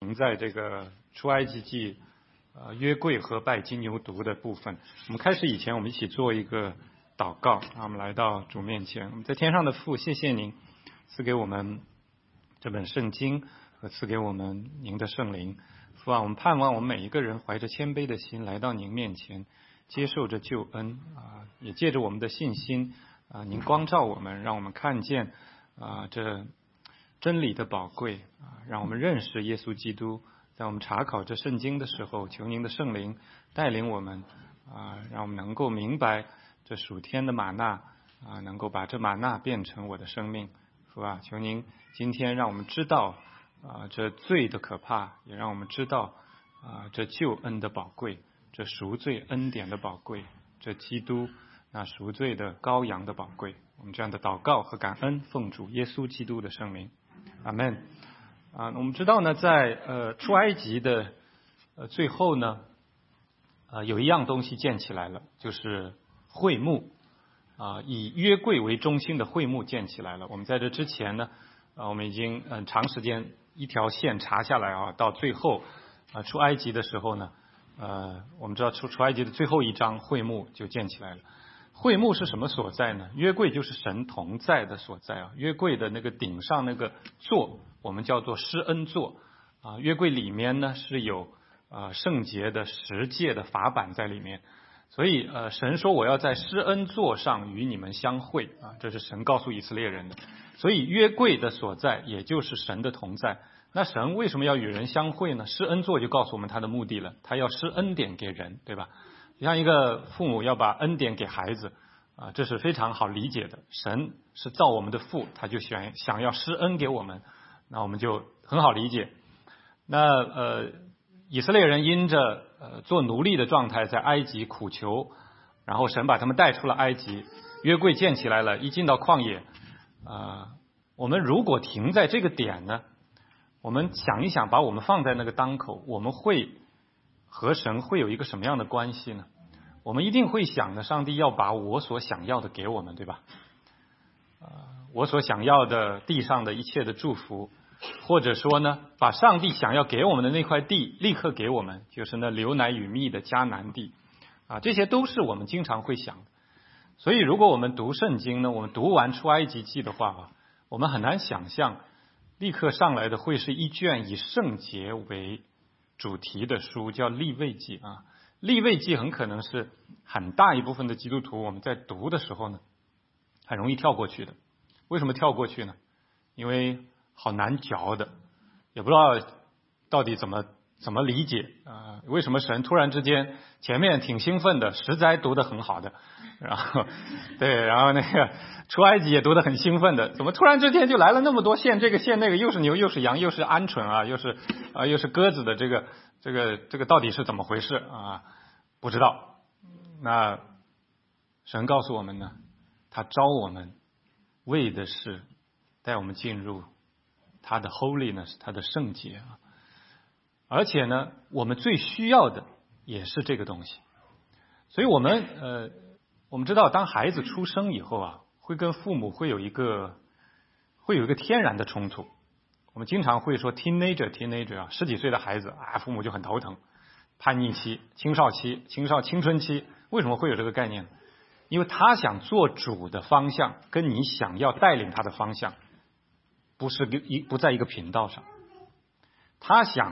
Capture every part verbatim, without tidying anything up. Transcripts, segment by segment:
停在这个出埃及记呃约柜和拜金牛犊的部分。我们开始以前，我们一起做一个祷告啊，我们来到主面前。我们在天上的父，谢谢您赐给我们这本圣经和赐给我们您的圣灵。父啊，我们盼望我们每一个人怀着谦卑的心来到您面前，接受着救恩啊，也借着我们的信心啊，您光照我们，让我们看见啊这真理的宝贵啊，让我们认识耶稣基督。在我们查考这圣经的时候，求您的圣灵带领我们啊，让我们能够明白这属天的玛纳啊，能够把这玛纳变成我的生命。父啊，求您今天让我们知道啊这罪的可怕，也让我们知道啊这救恩的宝贵，这赎罪恩典的宝贵，这基督那赎罪的羔羊的宝贵。我们这样的祷告和感恩，奉主耶稣基督的圣名，阿们。啊，我们知道呢，在呃出埃及的呃最后呢，呃有一样东西建起来了，就是会幕啊，以约柜为中心的会幕建起来了。我们在这之前呢，啊我们已经嗯、呃、长时间一条线查下来啊，到最后啊出埃及的时候呢，呃我们知道出出埃及的最后一章会幕就建起来了。会幕是什么所在呢？约柜就是神同在的所在啊。约柜的那个顶上那个座，我们叫做施恩座啊。约柜里面呢是有啊圣洁的十诫的法版在里面，所以呃神说我要在施恩座上与你们相会啊，这是神告诉以色列人的。所以约柜的所在也就是神的同在。那神为什么要与人相会呢？施恩座就告诉我们他的目的了，他要施恩典给人，对吧？就像一个父母要把恩典给孩子啊，这是非常好理解的。神是造我们的父，他就想想要施恩给我们，那我们就很好理解。那呃，以色列人因着呃做奴隶的状态在埃及苦求，然后神把他们带出了埃及，约柜建起来了，一进到旷野啊、呃，我们如果停在这个点呢，我们想一想，把我们放在那个当口，我们会和神会有一个什么样的关系呢？我们一定会想的，上帝要把我所想要的给我们，对吧？呃，我所想要的地上的一切的祝福，或者说呢，把上帝想要给我们的那块地立刻给我们，就是那流奶与蜜的迦南地啊，这些都是我们经常会想的。所以如果我们读圣经呢，我们读完出埃及记的话啊，我们很难想象立刻上来的会是一卷以圣洁为主题的书，叫利未记啊。利未记很可能是很大一部分的基督徒我们在读的时候呢，很容易跳过去的。为什么跳过去呢？因为好难嚼的，也不知道到底怎么怎么理解啊、呃？为什么神突然之间前面挺兴奋的，十灾读得很好的，然后对，然后那个出埃及也读得很兴奋的，怎么突然之间就来了那么多献这个献那个，又是牛又是羊又是鹌鹑啊，又是啊、呃、又是鸽子的这个这个这个到底是怎么回事啊？不知道。那神告诉我们呢，他招我们为的是带我们进入他的 holiness， 他的圣洁啊。而且呢，我们最需要的也是这个东西。所以我们呃，我们知道，当孩子出生以后啊，会跟父母会有一个会有一个天然的冲突。我们经常会说 teenager teenager 啊，十几岁的孩子啊，父母就很头疼。叛逆期、青少期、青少青春期，为什么会有这个概念？因为他想做主的方向跟你想要带领他的方向不是一不在一个频道上。他想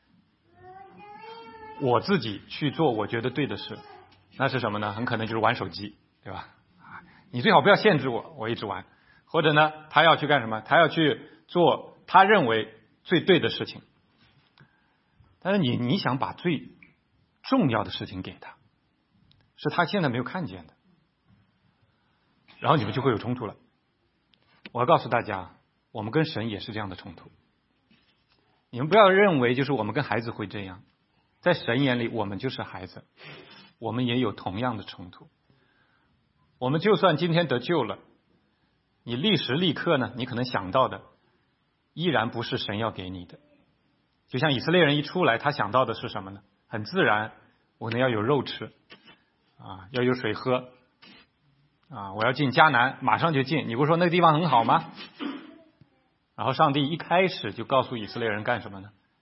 我自己去做我觉得对的事，那是什么呢？很可能就是玩手机，对吧？你最好不要限制我，我一直玩。或者呢，他要去干什么？他要去做他认为最对的事情。但是你你想把最重要的事情给他，是他现在没有看见的，然后你们就会有冲突了。我要告诉大家，我们跟神也是这样的冲突。你们不要认为就是我们跟孩子会这样，在神眼里我们就是孩子，我们也有同样的冲突。我们就算今天得救了，你立时立刻呢，你可能想到的依然不是神要给你的。就像以色列人一出来，他想到的是什么呢？很自然，我呢要有肉吃啊，要有水喝啊，我要进迦南，马上就进。你不是说那个地方很好吗？然后上帝一开始就告诉以色列人干什么呢？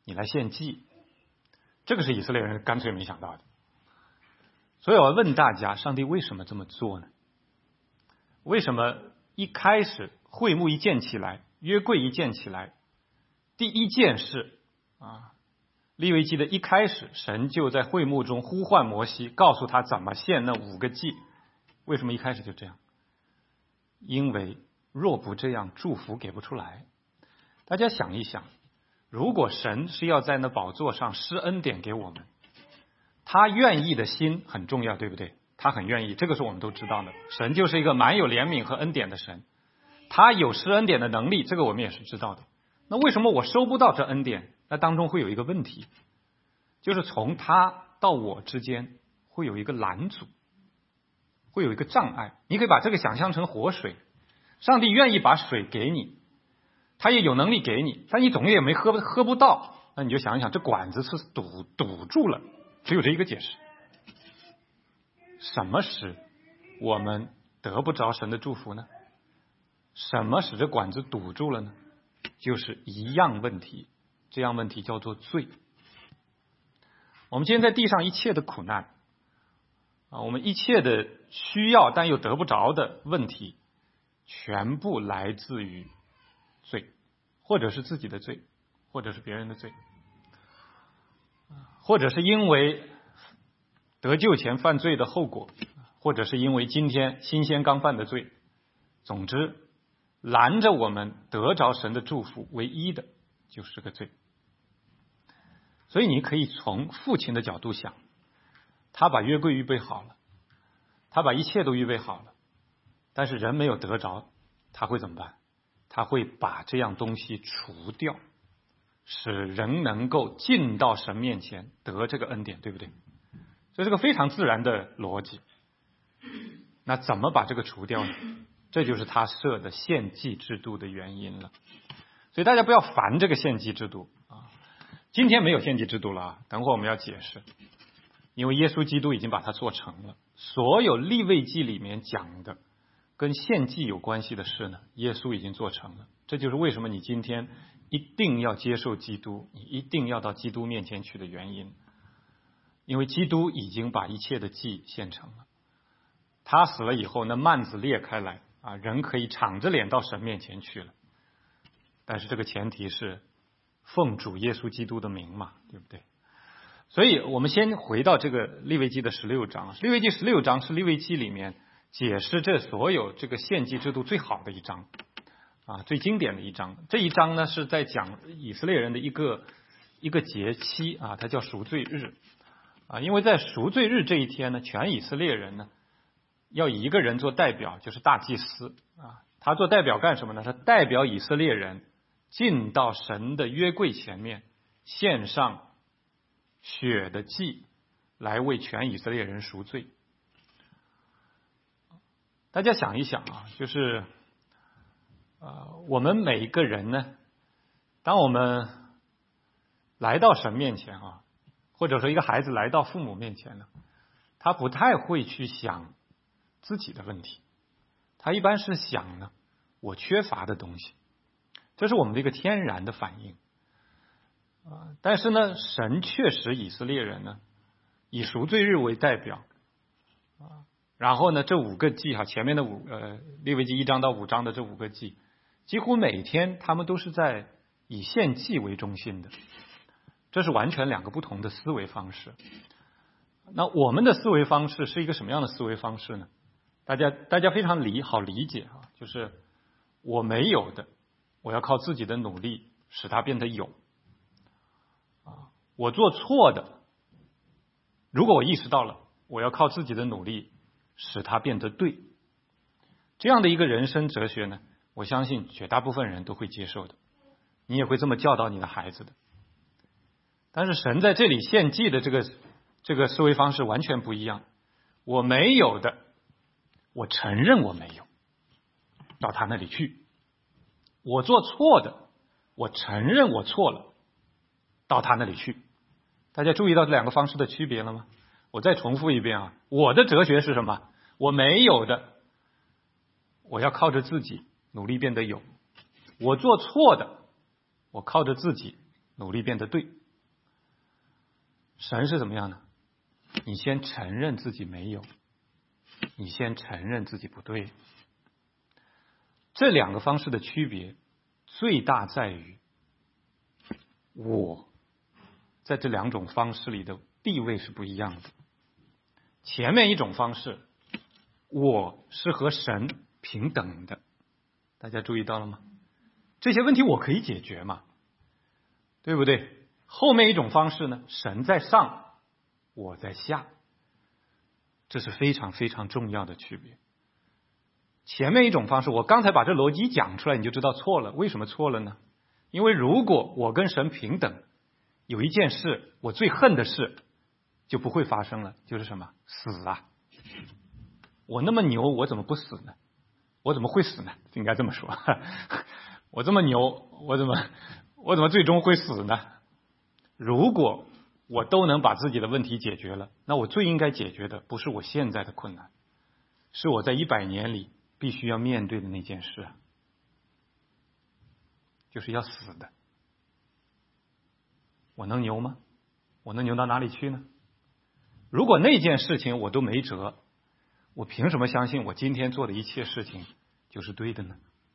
你来献祭。这个是以色列人干脆没想到的。所以我要问大家，上帝为什么这么做呢？为什么一开始会幕一建起来，约柜一建起来，第一件事啊，利未记的一开始，神就在会幕中呼唤摩西，告诉他怎么献那五个祭。为什么一开始就这样？因为若不这样，祝福给不出来。大家想一想，如果神是要在那宝座上施恩典给我们，他愿意的心很重要，对不对？他很愿意，这个是我们都知道的。神就是一个满有怜悯和恩典的神，他有施恩典的能力，这个我们也是知道的。那为什么我收不到这恩典？那当中会有一个问题，就是从他到我之间会有一个拦阻，会有一个障碍。你可以把这个想象成活水，上帝愿意把水给你，他也有能力给你，但你总也没喝喝不到，那你就想一想，这管子是堵堵住了，只有这一个解释。什么使我们得不着神的祝福呢？什么使这管子堵住了呢？就是一样问题，这样问题叫做罪。我们今天在地上一切的苦难啊，我们一切的需要但又得不着的问题，全部来自于罪，或者是自己的罪，或者是别人的罪，或者是因为得救前犯罪的后果，或者是因为今天新鲜刚犯的罪。总之，拦着我们得着神的祝福唯一的就是个罪。所以你可以从父亲的角度想，他把约柜预备好了，他把一切都预备好了，但是人没有得着，他会怎么办？他会把这样东西除掉，使人能够进到神面前得这个恩典，对不对？这是个非常自然的逻辑。那怎么把这个除掉呢？这就是他设的献祭制度的原因了。所以大家不要烦这个献祭制度啊！今天没有献祭制度了啊，等会儿我们要解释，因为耶稣基督已经把它做成了。所有利未记里面讲的跟献祭有关系的事呢，耶稣已经做成了。这就是为什么你今天一定要接受基督，你一定要到基督面前去的原因。因为基督已经把一切的祭献成了，他死了以后，那幔子裂开来啊，人可以敞着脸到神面前去了。但是这个前提是奉主耶稣基督的名嘛，对不对？所以我们先回到这个利未记的十六章。利未记十六章是利未记里面解释这所有这个献祭制度最好的一章啊，最经典的一章。这一章呢是在讲以色列人的一个一个节期啊，它叫赎罪日啊。因为在赎罪日这一天呢，全以色列人呢要以一个人做代表，就是大祭司啊。他做代表干什么呢？他代表以色列人进到神的约柜前面，献上血的祭，来为全以色列人赎罪。大家想一想啊，就是呃，我们每一个人呢，当我们来到神面前啊，或者说一个孩子来到父母面前呢，他不太会去想自己的问题，他一般是想呢，我缺乏的东西，这是我们的一个天然的反应啊。但是呢，神确实以色列人呢，以赎罪日为代表啊，然后呢，这五个祭哈，前面的五呃利未记一章到五章的这五个祭，几乎每天他们都是在以献祭为中心的，这是完全两个不同的思维方式。那我们的思维方式是一个什么样的思维方式呢？大家大家非常理好理解啊，就是我没有的，我要靠自己的努力使它变得有啊。我做错的，如果我意识到了，我要靠自己的努力使它变得对。这样的一个人生哲学呢，我相信绝大部分人都会接受的，你也会这么教导你的孩子的。但是神在这里献祭的这个这个思维方式完全不一样。我没有的，我承认我没有，到他那里去。我做错的，我承认我错了，到他那里去。大家注意到这两个方式的区别了吗？我再重复一遍啊，我的哲学是什么？我没有的，我要靠着自己努力变得有。我做错的，我靠着自己努力变得对。神是怎么样呢？你先承认自己没有，你先承认自己不对。这两个方式的区别最大在于，我在这两种方式里的地位是不一样的。前面一种方式，我是和神平等的，大家注意到了吗？这些问题我可以解决嘛，对不对？后面一种方式呢，神在上，我在下，这是非常非常重要的区别。前面一种方式，我刚才把这逻辑讲出来，你就知道错了。为什么错了呢？因为如果我跟神平等，有一件事我最恨的事就不会发生了，就是什么？死啊！我那么牛，我怎么不死呢？我怎么会死呢？应该这么说。我这么牛，我怎么我怎么最终会死呢？如果我都能把自己的问题解决了，那我最应该解决的不是我现在的困难，是我在一百年里必须要面对的那件事，就是要死的。我能牛吗？我能牛到哪里去呢？如果那件事情我都没辙，我凭什么相信我今天做的一切事情就是对的呢？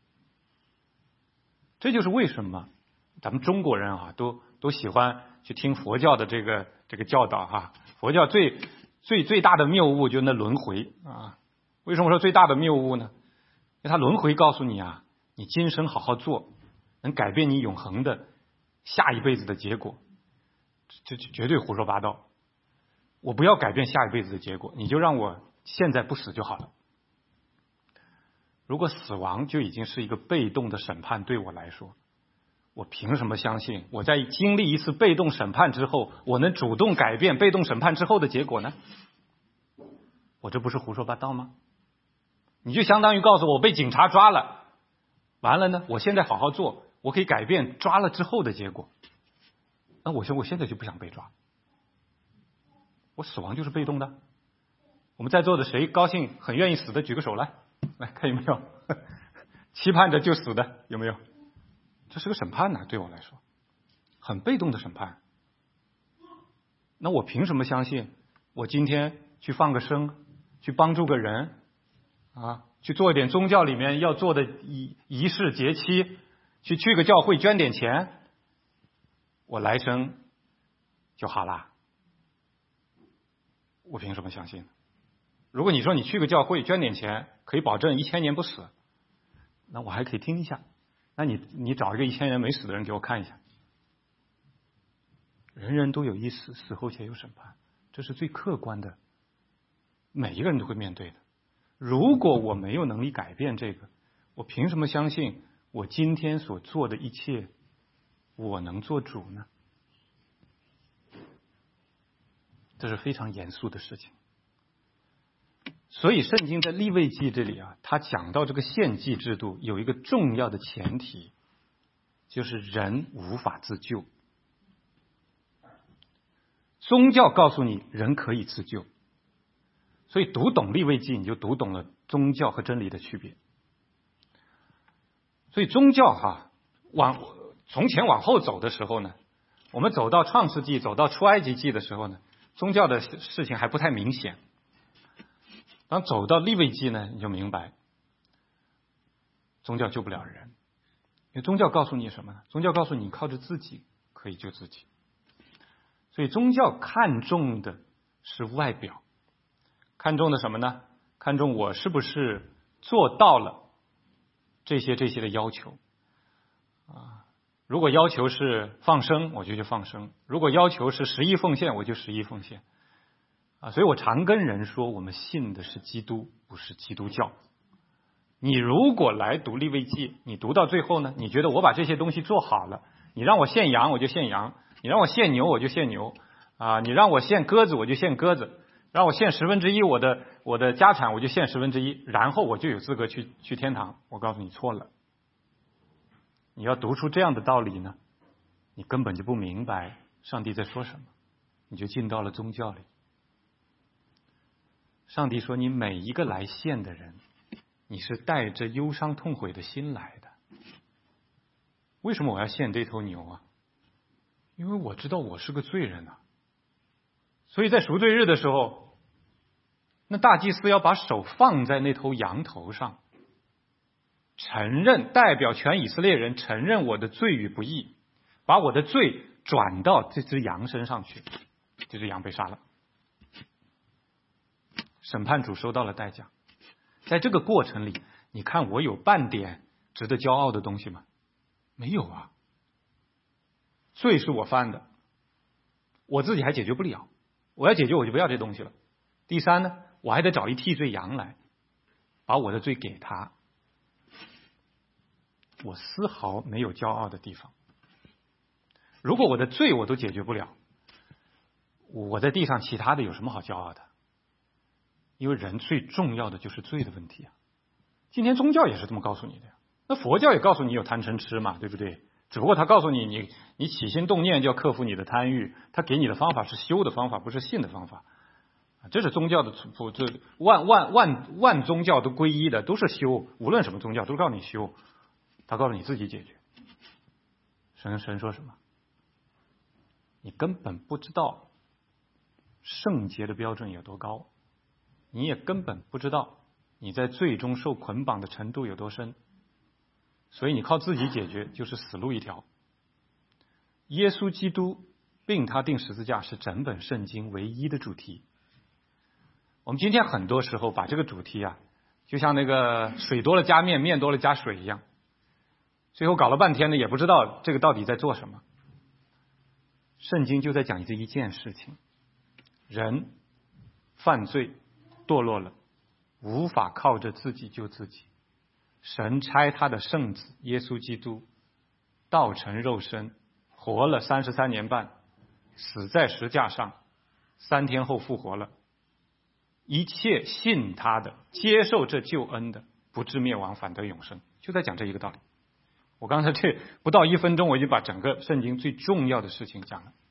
这就是为什么咱们中国人啊，都都喜欢去听佛教的这个这个教导哈、啊。佛教最最最大的谬误就是那轮回啊。为什么说最大的谬误呢？因为它轮回告诉你啊，你今生好好做，能改变你永恒的下一辈子的结果，这这绝对胡说八道。我不要改变下一辈子的结果，你就让我现在不死就好了。如果死亡就已经是一个被动的审判，对我来说，我凭什么相信我在经历一次被动审判之后，我能主动改变被动审判之后的结果呢？我这不是胡说八道吗？你就相当于告诉我，我被警察抓了，完了呢，我现在好好做，我可以改变抓了之后的结果。那我说我现在就不想被抓，我死亡就是被动的。我们在座的谁高兴很愿意死的举个手来，来看有没有期盼着就死的，有没有？这是个审判呢，对我来说很被动的审判。那我凭什么相信我今天去放个生，去帮助个人啊，去做一点宗教里面要做的仪仪式节期，去去个教会捐点钱，我来生就好啦？我凭什么相信？如果你说你去个教会捐点钱可以保证一千年不死，那我还可以听一下。那你你找一个一千年没死的人给我看一下。人人都有一死，死后且有审判，这是最客观的，每一个人都会面对的。如果我没有能力改变这个，我凭什么相信我今天所做的一切我能做主呢？这是非常严肃的事情。所以圣经在利未记这里啊，他讲到这个献祭制度有一个重要的前提，就是人无法自救。宗教告诉你人可以自救，所以读懂利未记你就读懂了宗教和真理的区别。所以宗教哈，往从前往后走的时候呢，我们走到创世纪走到出埃及记的时候呢，宗教的事情还不太明显。当走到利未记呢，你就明白宗教救不了人。因为宗教告诉你什么呢？宗教告诉你靠着自己可以救自己。所以宗教看重的是外表，看重的什么呢？看重我是不是做到了这些这些的要求啊。如果要求是放生，我就去放生；如果要求是十一奉献，我就十一奉献啊。所以我常跟人说，我们信的是基督，不是基督教。你如果来读利未记，你读到最后呢，你觉得我把这些东西做好了，你让我献羊我就献羊，你让我献牛我就献牛啊，你让我献鸽子我就献鸽子，让我献十分之一我的我的家产我就献十分之一，然后我就有资格去去天堂。我告诉你错了。你要读出这样的道理呢，你根本就不明白上帝在说什么，你就进到了宗教里。上帝说，你每一个来献的人，你是带着忧伤痛悔的心来的。为什么我要献这头牛啊？ 因为我知道我是个罪人啊。所以在赎罪日的时候，那大祭司要把手放在那头羊头上，承认，代表全以色列人承认我的罪与不义，把我的罪转到这只羊身上去，这只羊被杀了，审判主收到了代价。在这个过程里，你看我有半点值得骄傲的东西吗？没有啊。罪是我犯的，我自己还解决不了，我要解决我就不要这东西了。第三呢，我还得找一替罪羊来把我的罪给他，我丝毫没有骄傲的地方。如果我的罪我都解决不了，我在地上其他的有什么好骄傲的？因为人最重要的就是罪的问题啊。今天宗教也是这么告诉你的呀，那佛教也告诉你有贪嗔痴嘛，对不对？只不过他告诉你，你你起心动念就要克服你的贪欲，他给你的方法是修的方法，不是信的方法。这是宗教的，这万万万万宗教都归一的，都是修，无论什么宗教都告诉你修，他告诉你自己解决。神神说什么？你根本不知道圣洁的标准有多高，你也根本不知道你在罪中受捆绑的程度有多深，所以你靠自己解决就是死路一条。耶稣基督并他钉十字架是整本圣经唯一的主题。我们今天很多时候把这个主题啊，就像那个水多了加面，面多了加水一样，最后搞了半天呢，也不知道这个到底在做什么。圣经就在讲这一件事情，人犯罪堕落了，无法靠着自己救自己，神差他的圣子耶稣基督道成肉身，活了三十三年半，死在石架上，三天后复活了。一切信他的，接受这救恩的，不至灭亡，反得永生。就在讲这一个道理。我刚才这不到一分钟，我已经把整个圣经最重要的事情讲了。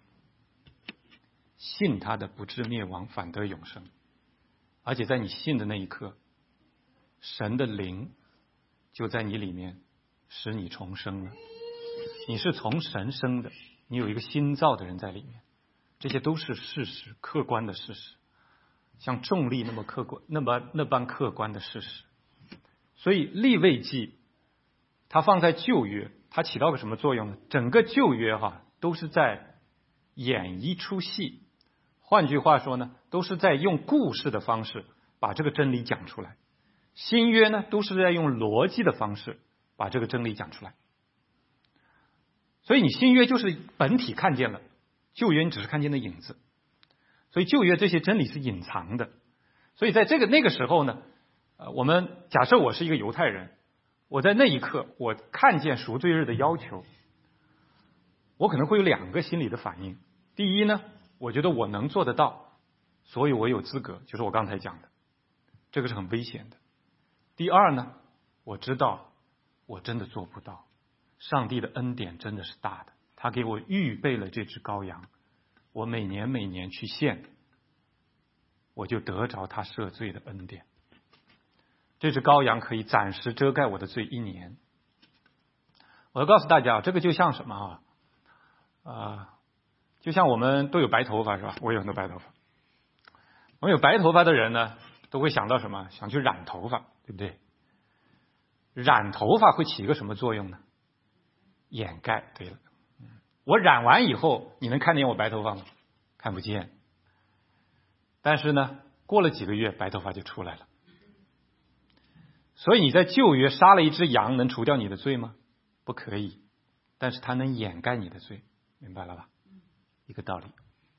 信他的，不至灭亡，反得永生。而且在你信的那一刻，神的灵就在你里面，使你重生了。你是从神生的，你有一个新造的人在里面，这些都是事实，客观的事实，像重力那么客观，那么那般客观的事实。所以利未记它放在旧约，它起到个什么作用呢？整个旧约哈都是在演一出戏，换句话说呢，都是在用故事的方式把这个真理讲出来。新约呢，都是在用逻辑的方式把这个真理讲出来。所以你新约就是本体看见了，旧约你只是看见了影子。所以旧约这些真理是隐藏的。所以在这个那个时候呢，呃，我们假设我是一个犹太人，我在那一刻我看见赎罪日的要求，我可能会有两个心理的反应。第一呢，我觉得我能做得到，所以我有资格，就是我刚才讲的，这个是很危险的。第二呢，我知道我真的做不到，上帝的恩典真的是大的，他给我预备了这只羔羊，我每年每年去献，我就得着他赦罪的恩典。这只羔羊可以暂时遮盖我的罪一年。我要告诉大家，这个就像什么啊？啊、呃，就像我们都有白头发是吧？我有很多白头发。我们有白头发的人呢，都会想到什么？想去染头发，对不对？染头发会起一个什么作用呢？掩盖。对了，我染完以后，你能看见我白头发吗？看不见。但是呢，过了几个月，白头发就出来了。所以你在旧约杀了一只羊，能除掉你的罪吗？不可以。但是它能掩盖你的罪，明白了吧？一个道理。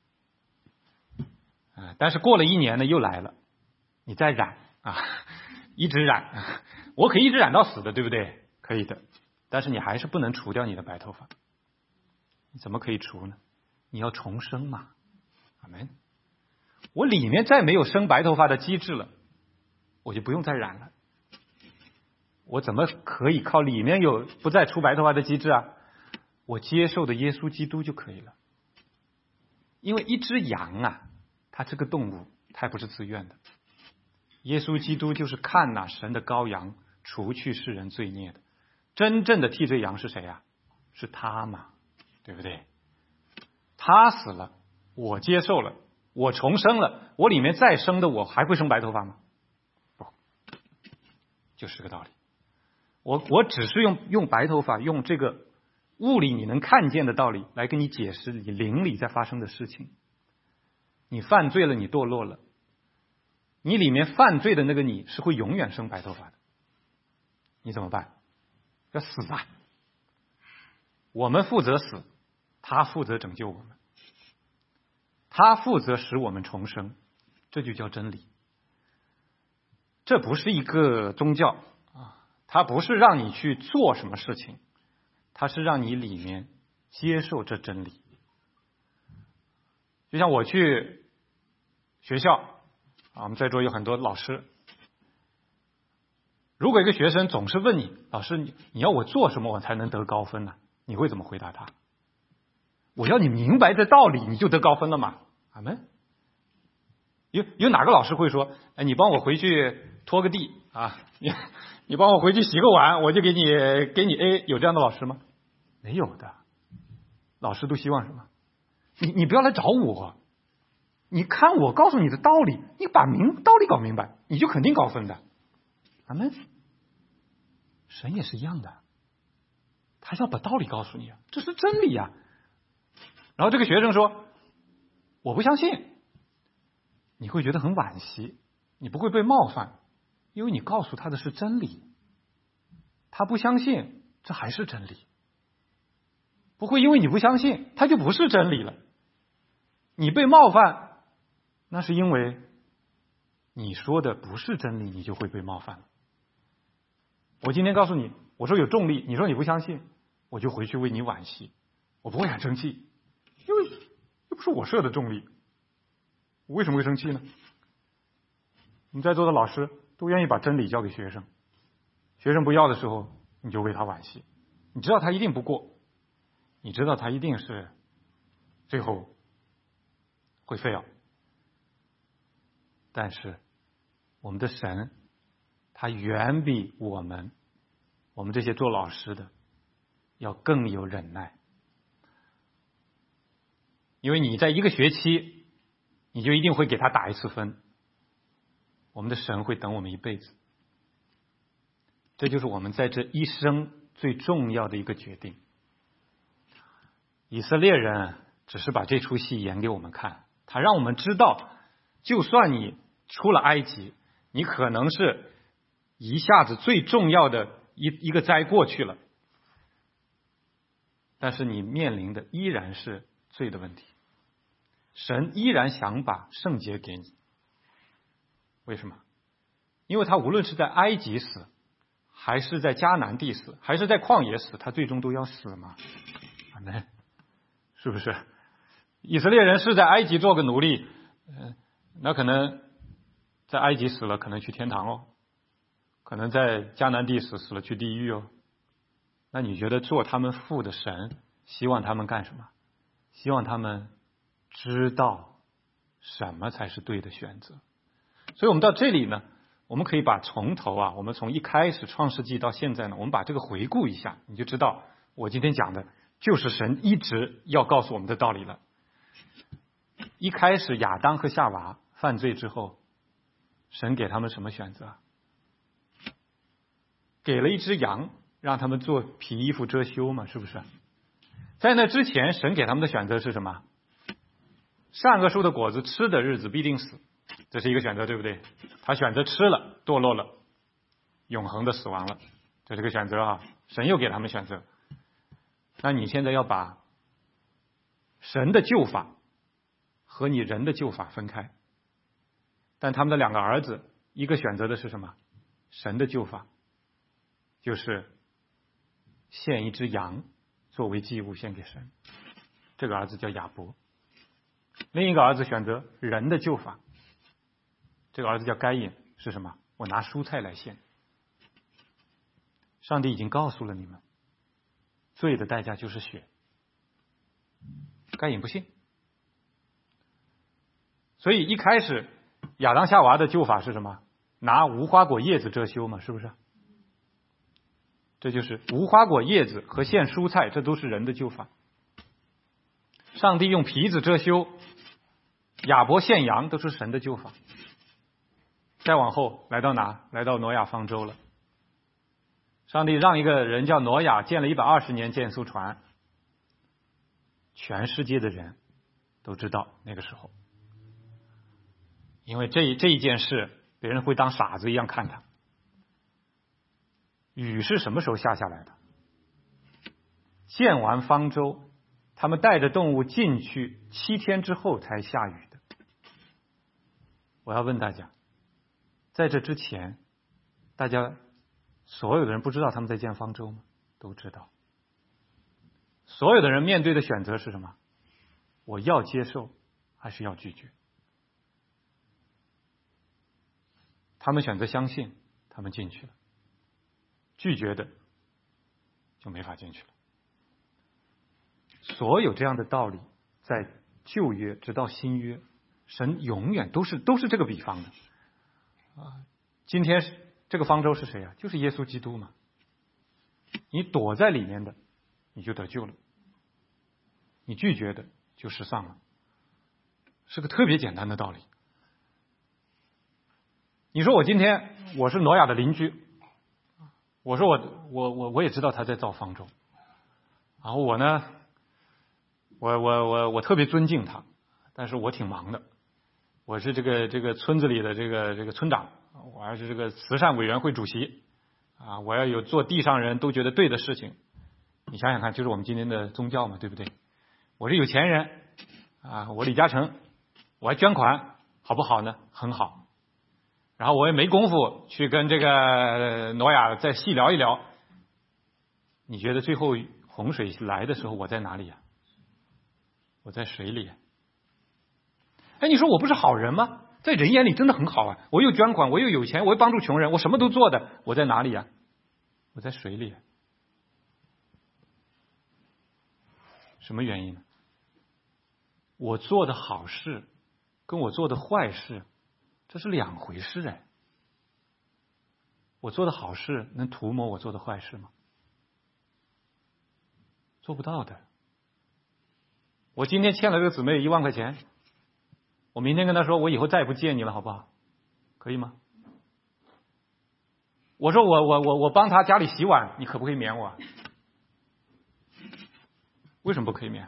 啊，但是过了一年呢，又来了，你再染啊，一直染，我可以一直染到死的，对不对？可以的。但是你还是不能除掉你的白头发。你怎么可以除呢？你要重生嘛。阿们。我里面再没有生白头发的机制了，我就不用再染了。我怎么可以靠里面有不再出白头发的机制啊？我接受的耶稣基督就可以了。因为一只羊啊，它这个动物，它也不是自愿的。耶稣基督就是看哪、啊、神的羔羊，除去世人罪孽的。真正的替罪羊是谁啊？是他嘛，对不对？ 他死了，我接受了，我重生了，我里面再生的我还会生白头发吗？不，就是这个道理。我我只是用用白头发，用这个物理你能看见的道理来跟你解释你灵里在发生的事情。你犯罪了，你堕落了，你里面犯罪的那个你是会永远生白头发的，你怎么办？要死吧。我们负责死，他负责拯救我们，他负责使我们重生，这就叫真理。这不是一个宗教啊，它不是让你去做什么事情，它是让你里面接受这真理。就像我去学校啊，我们在座有很多老师，如果一个学生总是问你，老师你你要我做什么我才能得高分呢？你会怎么回答他？我要你明白这道理，你就得高分了嘛。阿门。有有哪个老师会说，哎，你帮我回去拖个地啊，你你帮我回去洗个碗，我就给你给你 A， 有这样的老师吗？没有的。老师都希望什么？你你不要来找我，你看我告诉你的道理，你把明道理搞明白，你就肯定高分的。阿门。神也是一样的，他要把道理告诉你啊，这是真理啊。然后这个学生说我不相信，你会觉得很惋惜，你不会被冒犯，因为你告诉他的是真理。他不相信，这还是真理。不会因为你不相信，他就不是真理了。你被冒犯，那是因为你说的不是真理，你就会被冒犯了。我今天告诉你，我说有重力，你说你不相信，我就回去为你惋惜，我不会很生气，因为又不是我设的重力，我为什么会生气呢？我们在座的老师都愿意把真理交给学生，学生不要的时候，你就为他惋惜，你知道他一定不过，你知道他一定是最后会废了。但是我们的神他远比我们我们这些做老师的要更有忍耐，因为你在一个学期你就一定会给他打一次分，我们的神会等我们一辈子。这就是我们在这一生最重要的一个决定。以色列人只是把这出戏演给我们看，他让我们知道，就算你出了埃及，你可能是一下子最重要的一一个灾过去了，但是你面临的依然是罪的问题，神依然想把圣洁给你。为什么？因为他无论是在埃及死，还是在迦南地死，还是在旷野死，他最终都要死嘛。阿们，是不是？以色列人是在埃及做个奴隶，呃、那可能在埃及死了，可能去天堂哦，可能在迦南地死死了去地狱哦。那你觉得做他们父的神希望他们干什么？希望他们知道什么才是对的选择。所以我们到这里呢，我们可以把从头啊，我们从一开始创世纪到现在呢，我们把这个回顾一下，你就知道我今天讲的就是神一直要告诉我们的道理了。一开始亚当和夏娃犯罪之后，神给他们什么选择？给了一只羊，让他们做皮衣服遮羞嘛，是不是？在那之前，神给他们的选择是什么？善恶树的果子吃的日子必定死，这是一个选择，对不对？他选择吃了，堕落了，永恒的死亡了，这是个选择啊。神又给他们选择。那你现在要把神的救法和你人的救法分开，但他们的两个儿子，一个选择的是什么？神的救法，就是献一只羊作为祭物献给神，这个儿子叫亚伯。另一个儿子选择人的救法，这个儿子叫该隐，是什么？我拿蔬菜来献。上帝已经告诉了你们，罪的代价就是血。该隐不信，所以一开始亚当夏娃的救法是什么？拿无花果叶子遮羞嘛，是不是？这就是无花果叶子和献蔬菜，这都是人的救法。 上帝用皮子遮羞，亚伯献羊，都是神的救法。再往后来到哪？来到挪亚方舟了。上帝让一个人叫挪亚建了一百二十年建艘船，全世界的人都知道那个时候，因为这这一件事，别人会当傻子一样看他。雨是什么时候下下来的？建完方舟，他们带着动物进去，七天之后才下雨的。我要问大家，在这之前，大家所有的人不知道他们在建方舟吗？都知道。所有的人面对的选择是什么？我要接受还是要拒绝？他们选择相信，他们进去了；拒绝的就没法进去了。所有这样的道理，在旧约直到新约，神永远都是都是这个比方的啊。今天这个方舟是谁啊？就是耶稣基督嘛。你躲在里面的，你就得救了；你拒绝的，就失丧了。是个特别简单的道理。你说我今天我是挪亚的邻居，我说我我我我也知道他在造方舟，然后我呢，我我我我特别尊敬他，但是我挺忙的，我是这个这个村子里的这个这个村长，我还是这个慈善委员会主席啊，我要有做地上人都觉得对的事情。你想想看，就是我们今天的宗教嘛，对不对？我是有钱人啊，我李嘉诚，我还捐款，好不好呢？很好。然后我也没功夫去跟这个挪亚再细聊一聊。你觉得最后洪水来的时候我在哪里啊？我在水里。哎，你说我不是好人吗？在人眼里真的很好啊，我又捐款，我又有钱，我又帮助穷人，我什么都做的，我在哪里啊？我在水里。什么原因呢？我做的好事跟我做的坏事，这是两回事哎。我做的好事能涂抹我做的坏事吗？做不到的。我今天欠了这个姊妹一万块钱，我明天跟她说我以后再也不借你了，好不好？可以吗？我说我我我我帮她家里洗碗，你可不可以免我？为什么不可以免？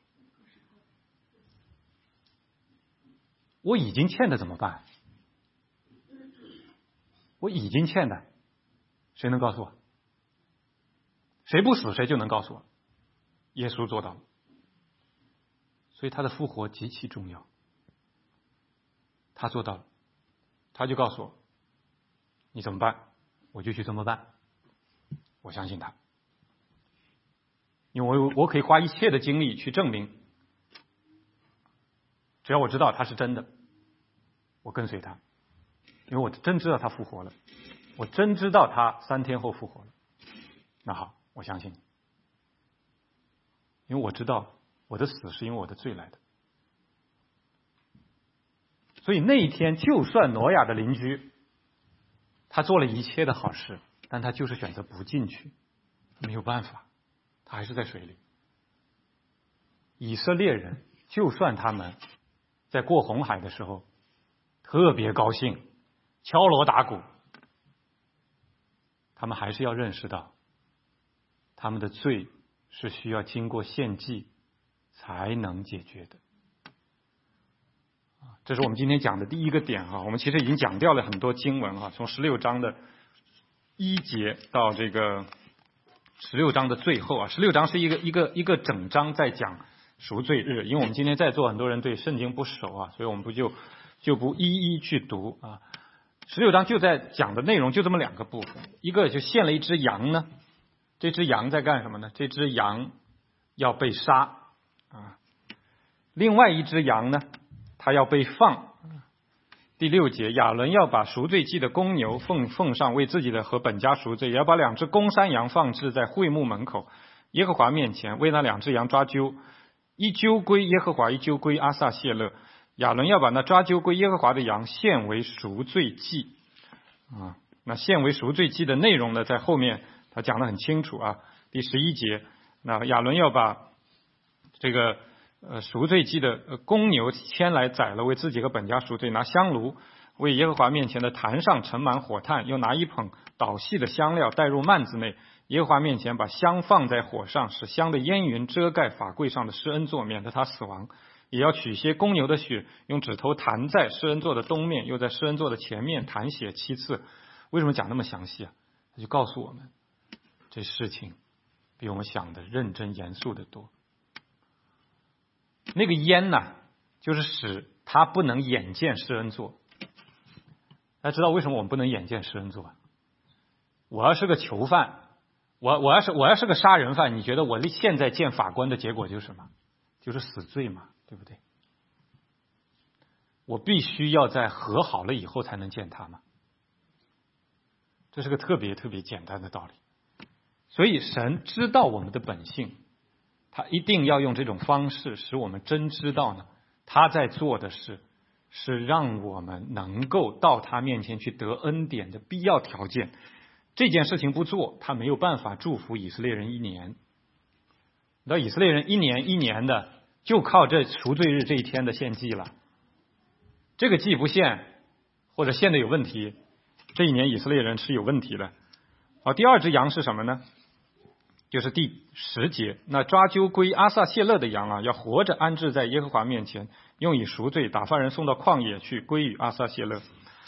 我已经欠的怎么办？我已经欠的，谁能告诉我？谁不死谁就能告诉我。耶稣做到了，所以他的复活极其重要。他做到了，他就告诉我，你怎么办？我就去这么办。我相信他，因为我我可以花一切的精力去证明，只要我知道他是真的，我跟随他，因为我真知道他复活了，我真知道他三天后复活了。那好，我相信你，因为我知道我的死是因为我的罪来的。所以那一天，就算挪亚的邻居他做了一切的好事，但他就是选择不进去，没有办法，他还是在水里。以色列人就算他们在过红海的时候特别高兴，敲锣打鼓，他们还是要认识到他们的罪是需要经过献祭才能解决的。这是我们今天讲的第一个点哈。我们其实已经讲掉了很多经文哈，从十六章的一节到这个十六章的最后啊，十六章是一个一个一个整章在讲赎罪日。因为我们今天在座很多人对圣经不熟啊，所以我们不就就不一一去读啊。十六章就在讲的内容就这么两个部分，一个就献了一只羊呢，这只羊在干什么呢？这只羊要被杀啊，另外一只羊呢，它要被放。第六节，亚伦要把赎罪祭的公牛奉奉上，为自己的和本家赎罪，也要把两只公山羊放置在会幕门口耶和华面前，为那两只羊抓阄，一阄归耶和华，一阄归阿撒谢勒。亚伦要把那抓阄归耶和华的羊献为赎罪祭啊。那献为赎罪祭的内容呢，在后面他讲得很清楚啊。第十一节，那亚伦要把这个呃赎罪祭的呃公牛牵来宰了，为自己和本家赎罪，拿香炉为耶和华面前的坛上盛满火炭，又拿一捧捣细的香料带入幔子内，耶和华面前把香放在火上，使香的烟云遮盖法柜上的施恩座，免得他死亡。也要取些公牛的血，用指头弹在施恩座的东面，又在施恩座的前面弹血七次。为什么讲那么详细啊？他就告诉我们，这事情比我们想的认真严肃的多。那个烟呢，就是使他不能眼见施恩座。大家知道为什么我们不能眼见施恩座？我要是个囚犯，我我要是我要是个杀人犯，你觉得我现在见法官的结果就是什么？就是死罪嘛，对不对？我必须要在和好了以后才能见他嘛。这是个特别特别简单的道理。所以神知道我们的本性，他一定要用这种方式使我们真知道呢，他在做的事是让我们能够到他面前去得恩典的必要条件。这件事情不做，他没有办法祝福以色列人一年。那以色列人一年一年的就靠这赎罪日这一天的献祭了。这个祭不献，或者献的有问题，这一年以色列人是有问题的。好，第二只羊是什么呢？就是第十节，那抓阄归阿撒谢勒的羊啊，要活着安置在耶和华面前，用以赎罪，打发人送到旷野去，归于阿撒谢勒。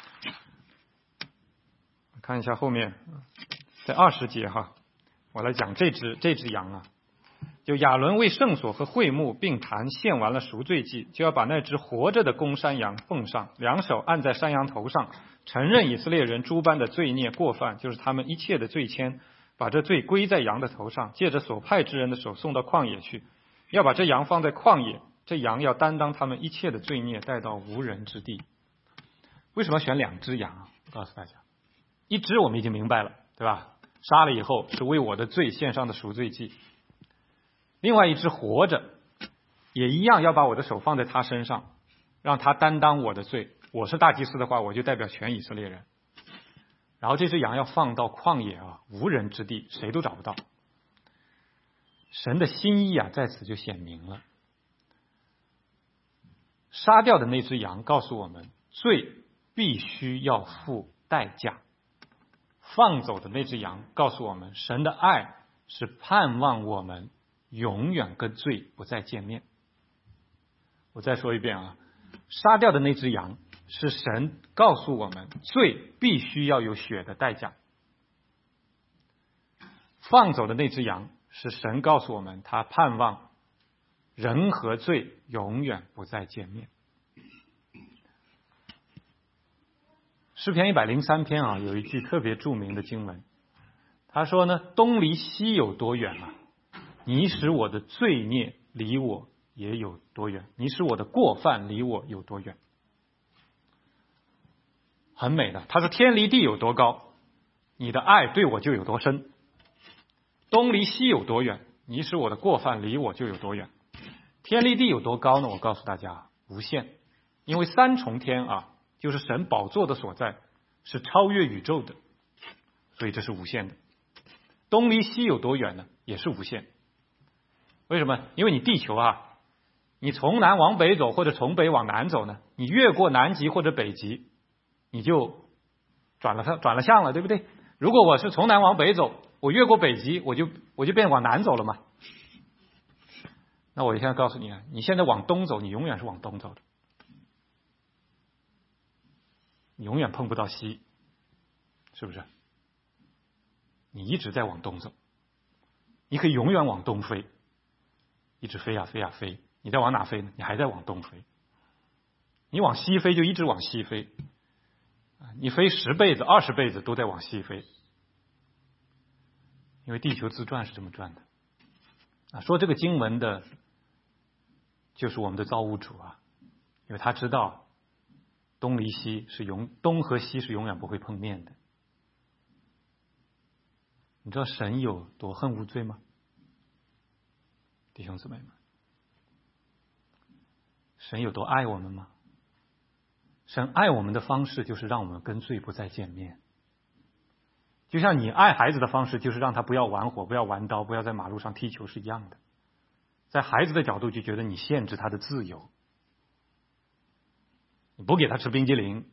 看一下后面，在二十节哈，我来讲这只这只羊啊。就亚伦为圣所和会幕并坛献完了赎罪祭，就要把那只活着的公山羊奉上，两手按在山羊头上，承认以色列人诸般的罪孽过犯，就是他们一切的罪愆，把这罪归在羊的头上，借着所派之人的手送到旷野去，要把这羊放在旷野，这羊要担当他们一切的罪孽，带到无人之地。为什么选两只羊啊？我告诉大家，一只我们已经明白了，对吧？杀了以后是为我的罪献上的赎罪祭。另外一只活着，也一样要把我的手放在他身上，让他担当我的罪。我是大祭司的话，我就代表全以色列人。然后这只羊要放到旷野啊，无人之地，谁都找不到。神的心意啊，在此就显明了。杀掉的那只羊告诉我们，罪必须要付代价。放走的那只羊告诉我们，神的爱是盼望我们永远跟罪不再见面。我再说一遍啊，杀掉的那只羊是神告诉我们，罪必须要有血的代价。放走的那只羊是神告诉我们，他盼望人和罪永远不再见面。诗篇一百零三篇啊，有一句特别著名的经文，他说呢，东离西有多远啊？你使我的罪孽离我也有多远，你使我的过犯离我有多远。很美的，他说天离地有多高，你的爱对我就有多深。东离西有多远，你使我的过犯离我就有多远。天离地有多高呢？我告诉大家，无限。因为三重天啊，就是神宝座的所在，是超越宇宙的，所以这是无限的。东离西有多远呢？也是无限。为什么？因为你地球啊，你从南往北走，或者从北往南走呢，你越过南极或者北极，你就转了转了向了，对不对？如果我是从南往北走，我越过北极，我就我就变往南走了嘛。那我现在告诉你啊，你现在往东走，你永远是往东走的，你永远碰不到西，是不是？你一直在往东走，你可以永远往东飞，一直飞啊飞啊飞，你在往哪飞呢？你还在往东飞。你往西飞就一直往西飞，你飞十辈子二十辈子都在往西飞，因为地球自转是这么转的啊。说这个经文的就是我们的造物主啊，因为他知道东离西是永东和西是永远不会碰面的。你知道神有多恨无罪吗？弟兄姊妹们，神有多爱我们吗？神爱我们的方式就是让我们跟罪不再见面，就像你爱孩子的方式就是让他不要玩火，不要玩刀，不要在马路上踢球是一样的。 在孩子的角度就觉得你限制他的自由，你不给他吃冰激凌，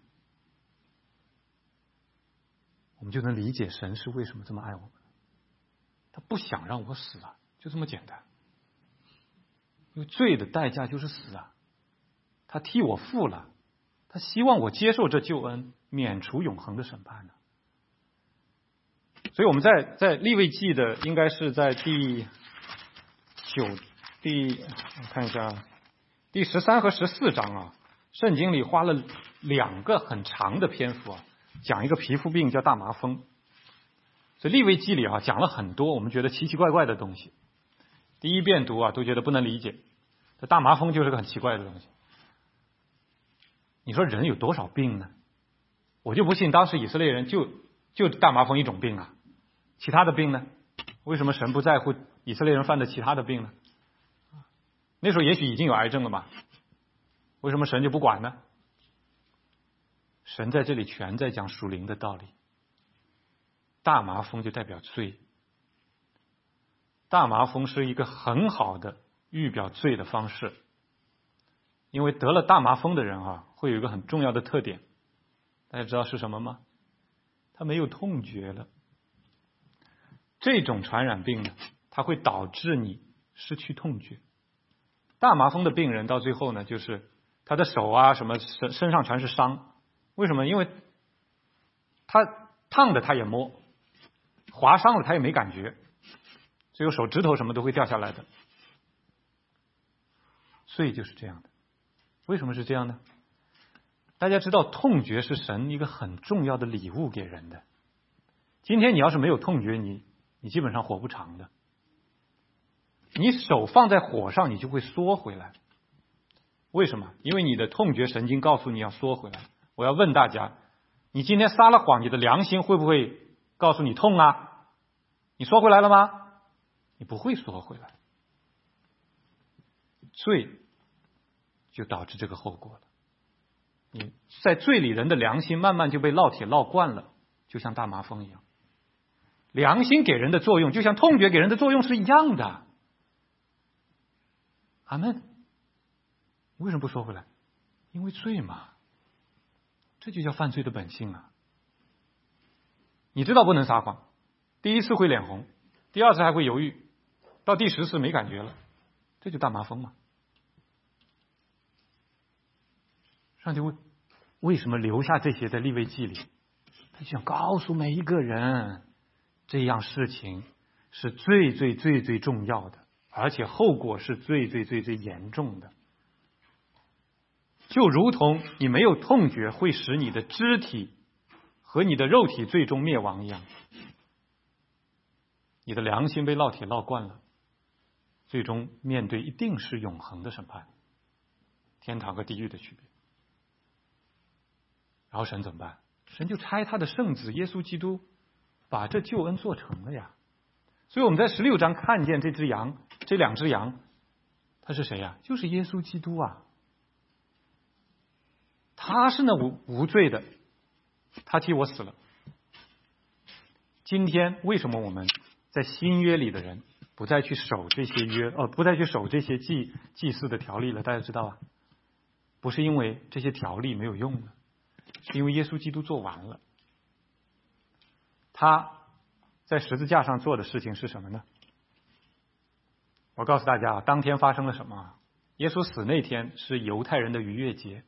我们就能理解神是为什么这么爱我们。他不想让我死啊，就这么简单。因为罪的代价就是死啊，他替我付了，他希望我接受这救恩，免除永恒的审判呢。所以我们在在利未记的应该是在第九第我看一下第十三和十四章啊，圣经里花了两个很长的篇幅啊，讲一个皮肤病叫大麻风。所以利未记里啊讲了很多我们觉得奇奇怪怪的东西，第一遍读啊都觉得不能理解，这大麻风就是个很奇怪的东西。你说人有多少病呢？我就不信当时以色列人就就大麻风一种病啊，其他的病呢？为什么神不在乎以色列人犯的其他的病呢？那时候也许已经有癌症了吧？为什么神就不管呢？神在这里全在讲属灵的道理。大麻风就代表罪，大麻风是一个很好的预表罪的方式，因为得了大麻风的人啊，会有一个很重要的特点，大家知道是什么吗？他没有痛觉了。这种传染病呢，它会导致你失去痛觉。大麻风的病人到最后呢，就是他的手啊什么身身上全是伤，为什么？因为他烫的他也摸，划伤了他也没感觉，只有手指头什么都会掉下来的。罪就是这样的。为什么是这样呢？大家知道痛觉是神一个很重要的礼物给人的。今天你要是没有痛觉，你你基本上活不长的。你手放在火上，你就会缩回来。为什么？因为你的痛觉神经告诉你要缩回来。我要问大家，你今天撒了谎，你的良心会不会告诉你痛啊？你缩回来了吗？你不会缩回来。罪就导致这个后果了。你在罪里，人的良心慢慢就被烙铁烙惯了，就像大麻风一样。良心给人的作用就像痛觉给人的作用是一样的。阿们。为什么不说回来？因为罪嘛，这就叫犯罪的本性啊。你知道不能撒谎，第一次会脸红，第二次还会犹豫，到第十次没感觉了，这就大麻风嘛。上帝为为什么留下这些在利未记里？他就想告诉每一个人，这样事情是最最最最重要的，而且后果是最最最最严重的。就如同你没有痛觉会使你的肢体和你的肉体最终灭亡一样，你的良心被烙铁烙惯了，最终面对一定是永恒的审判，天堂和地狱的区别。然后神怎么办？神就差他的圣子耶稣基督把这救恩做成了呀。所以我们在十六章看见这只羊，这两只羊，他是谁呀？就是耶稣基督啊。他是那无无罪的，他替我死了。今天为什么我们在新约里的人不再去守这些约，呃，不再去守这些祭祭祀的条例了？大家知道啊，不是因为这些条例没有用了，是因为耶稣基督做完了。他在十字架上做的事情是什么呢？我告诉大家啊，当天发生了什么？耶稣死那天是犹太人的逾越节。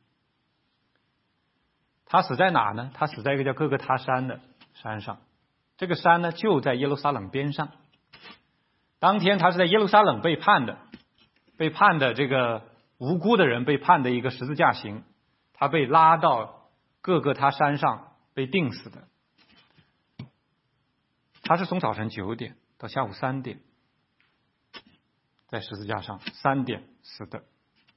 他死在哪呢？他死在一个叫哥哥他山的山上，这个山呢就在耶路撒冷边上。当天他是在耶路撒冷被判的，被判的这个无辜的人被判的一个十字架刑，他被拉到哥哥他山上被钉死的。他是从早晨九点到下午三点在十字架上，三点死的。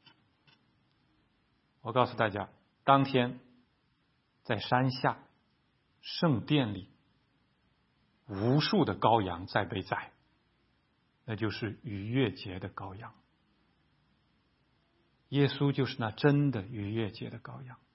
我告诉大家，当天在山下圣殿里，无数的羔羊在被宰，那就是逾越节的羔羊。耶稣就是那真的逾越节的羔羊。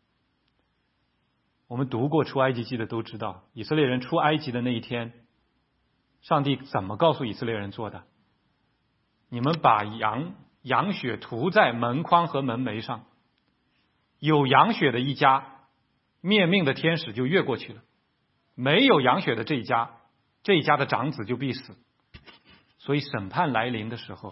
我们读过出埃及记的都知道，以色列人出埃及的那一天，上帝怎么告诉以色列人做的？ 你们把羊羊血涂在门框和门楣上，有羊血的一家，灭命的天使就越过去了；没有羊血的这一家，这一家的长子就必死。所以审判来临的时候，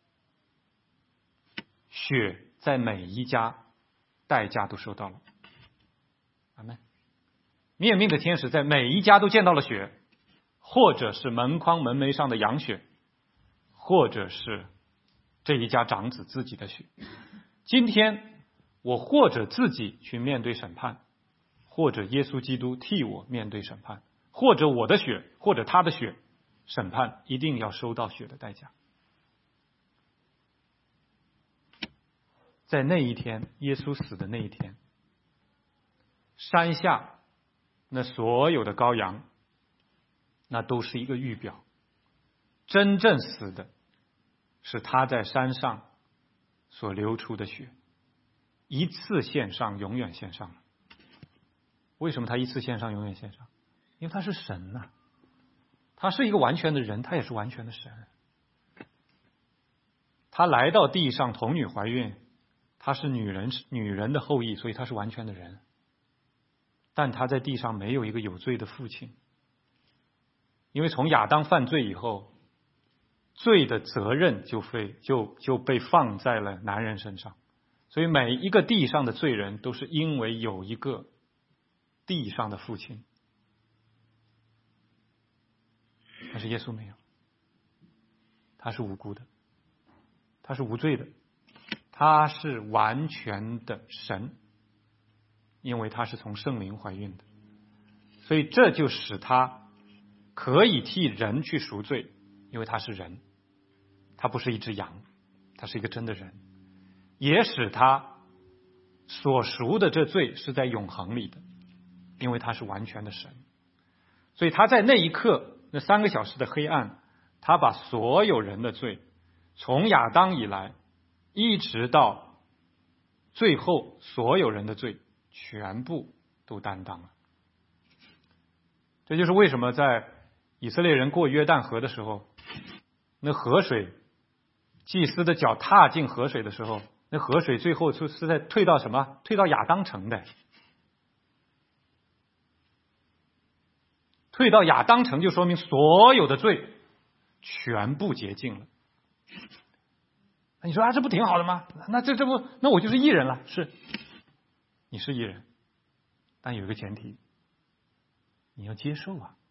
血在每一家代价都收到了。阿们。灭命的天使在每一家都见到了血，或者是门框门楣上的羊血，或者是这一家长子自己的血。今天我或者自己去面对审判，或者耶稣基督替我面对审判，或者我的血，或者他的血，审判一定要收到血的代价。在那一天，耶稣死的那一天，山下那所有的羔羊，那都是一个预表。真正死的是他在山上所流出的血，一次献上，永远献上了。为什么他一次献上，永远献上？因为他是神呐、啊，他是一个完全的人，他也是完全的神。他来到地上，童女怀孕，他是女人，女人的后裔，所以他是完全的人。但他在地上没有一个有罪的父亲，因为从亚当犯罪以后，罪的责任就被就就被放在了男人身上，所以每一个地上的罪人都是因为有一个地上的父亲。但是耶稣没有，他是无辜的，他是无罪的，他是完全的神，因为他是从圣灵怀孕的，所以这就使他可以替人去赎罪，因为他是人，他不是一只羊，他是一个真的人，也使他所赎的这罪是在永恒里的，因为他是完全的神。所以他在那一刻，那三个小时的黑暗，他把所有人的罪，从亚当以来一直到最后所有人的罪全部都担当了。这就是为什么在以色列人过约旦河的时候，那河水，祭司的脚踏进河水的时候，那河水最后是在退到什么？退到亚当城的。退到亚当城就说明所有的罪全部洁净了。你说啊，这不挺好的吗？那这这不，那我就是义人了。是，你是义人，但有一个前提，你要接受啊。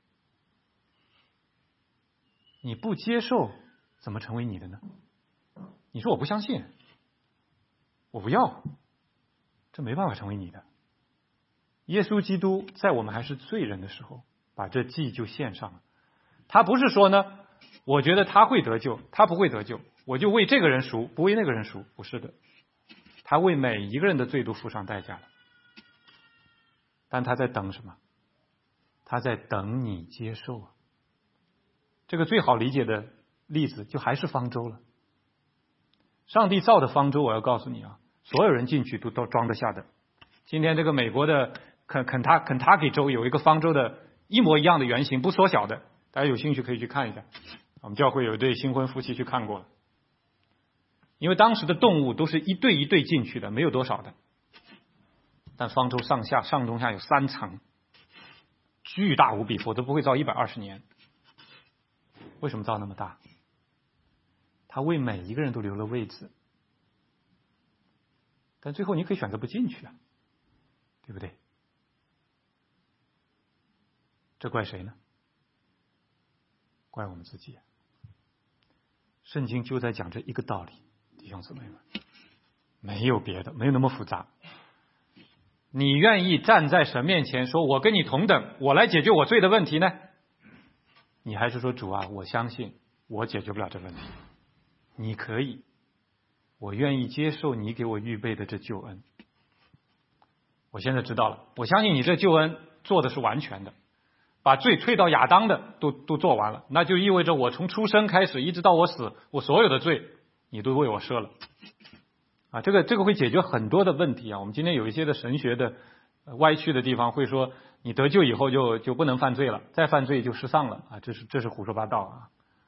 你不接受，怎么成为你的呢？你说我不相信，我不要，这没办法成为你的。耶稣基督在我们还是罪人的时候，把这祭就献上了。他不是说呢，我觉得他会得救，他不会得救，我就为这个人赎，不为那个人赎。不是的，他为每一个人的罪都付上代价了。但他在等什么？他在等你接受啊。这个最好理解的例子就还是方舟了。上帝造的方舟，我要告诉你啊，所有人进去都都装得下的。今天这个美国的肯肯塔肯塔基州有一个方舟的一模一样的原型，不缩小的，大家有兴趣可以去看一下。我们教会有一对新婚夫妻去看过了，因为当时的动物都是一对一对进去的，没有多少的。但方舟上下上中下有三层，巨大无比，否则不会造一百二十年。为什么造那么大？他为每一个人都留了位置，但最后你可以选择不进去啊，对不对？这怪谁呢？怪我们自己啊。圣经就在讲这一个道理，弟兄姊妹们，没有别的，没有那么复杂。你愿意站在神面前说我跟你同等，我来解决我罪的问题呢？你还是说主啊，我相信我解决不了这问题，你可以，我愿意接受你给我预备的这救恩。我现在知道了，我相信你这救恩做的是完全的，把罪退到亚当的都都做完了，那就意味着我从出生开始一直到我死，我所有的罪你都为我赦了啊。这个这个会解决很多的问题啊。我们今天有一些的神学的歪曲的地方会说，你得救以后就就不能犯罪了，再犯罪就失丧了啊，这是这是胡说八道啊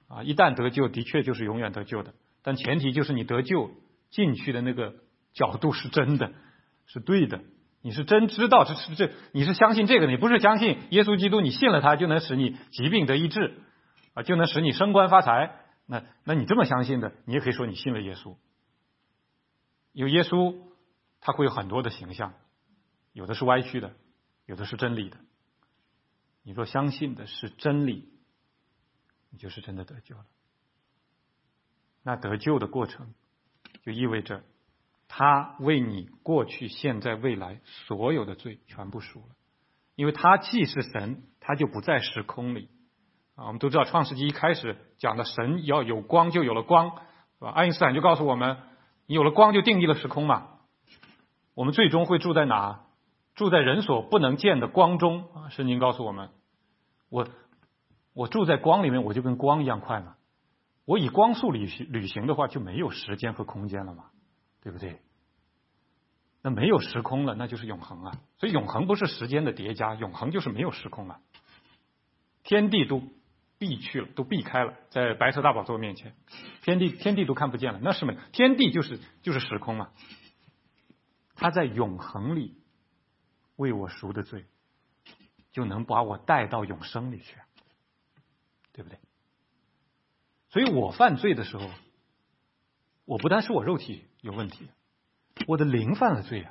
啊，一旦得救，的确就是永远得救的，但前提就是你得救进去的那个角度是真的，是对的。你是真知道这是这，你是相信这个，你不是相信耶稣基督，你信了他就能使你疾病得医治啊，就能使你升官发财。那那你这么相信的，你也可以说你信了耶稣。因为耶稣他会有很多的形象，有的是歪曲的，有的是真理的。你若相信的是真理，你就是真的得救了。那得救的过程就意味着他为你过去、现在、未来所有的罪全部赎了，因为他既是神，他就不在时空里啊。我们都知道，创世纪一开始讲的神要有光，就有了光，是吧？爱因斯坦就告诉我们，你有了光就定义了时空嘛。我们最终会住在哪？住在人所不能见的光中啊。圣经告诉我们，我我住在光里面，我就跟光一样快嘛。我以光速旅行旅行的话，就没有时间和空间了嘛。对不对？那没有时空了，那就是永恒啊。所以永恒不是时间的叠加，永恒就是没有时空了。天地都避去了，都避开了，在白色大宝座面前，天地天地都看不见了，那是没天地就是就是时空啊。他在永恒里为我赎的罪，就能把我带到永生里去，对不对？所以我犯罪的时候，我不单是我肉体有问题，我的灵犯了罪啊！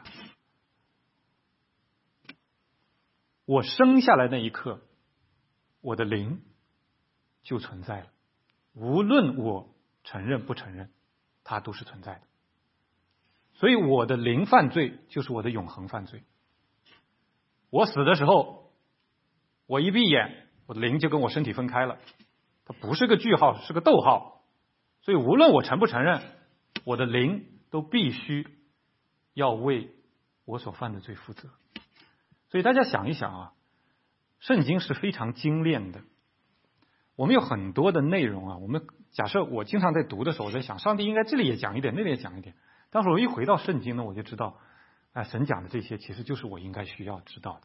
我生下来那一刻，我的灵就存在了，无论我承认不承认，它都是存在的。所以我的灵犯罪就是我的永恒犯罪。我死的时候，我一闭眼，我的灵就跟我身体分开了，它不是个句号，是个逗号。所以无论我承不承认，我的灵都必须要为我所犯的罪负责。所以大家想一想啊，圣经是非常精炼的。我们有很多的内容啊，我们假设我经常在读的时候，我在想，上帝应该这里也讲一点，那里也讲一点。当时我一回到圣经呢，我就知道，哎，神讲的这些其实就是我应该需要知道的。